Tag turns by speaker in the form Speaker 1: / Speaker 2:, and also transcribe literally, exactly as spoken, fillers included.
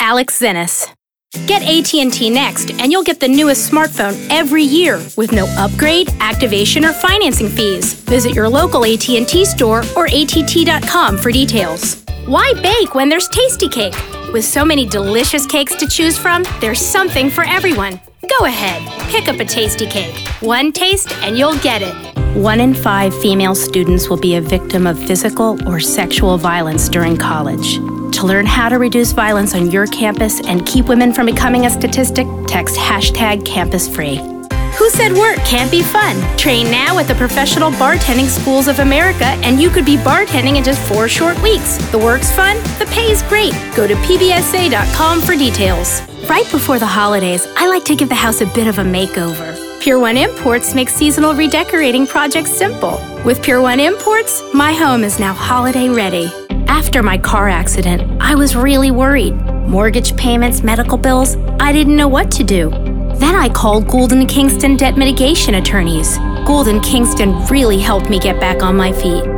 Speaker 1: Alex Zenas. Get A T and T Next, and you'll get the newest smartphone every year with no upgrade, activation, or financing fees. Visit your local A T and T store or A T T dot com for details. Why bake when there's Tastykake? With so many delicious cakes to choose from, there's something for everyone. Go ahead, pick up a Tastykake. One taste and you'll get it. One in five female students will be a victim of physical or sexual violence during college. To learn how to reduce violence on your campus and keep women from becoming a statistic, text hashtag CampusFree. Who said work can't be fun? Train now at the Professional Bartending Schools of America, and you could be bartending in just four short weeks. The work's fun, the pay's great. Go to P B S A dot com for details. Right before the holidays, I like to give the house a bit of a makeover. Pure One Imports makes seasonal redecorating projects simple. With Pure One Imports, my home is now holiday ready. After my car accident, I was really worried. Mortgage payments, medical bills, I didn't know what to do. Then I called Gould and Kingston Debt Mitigation Attorneys. Gould and Kingston really helped me get back on my feet.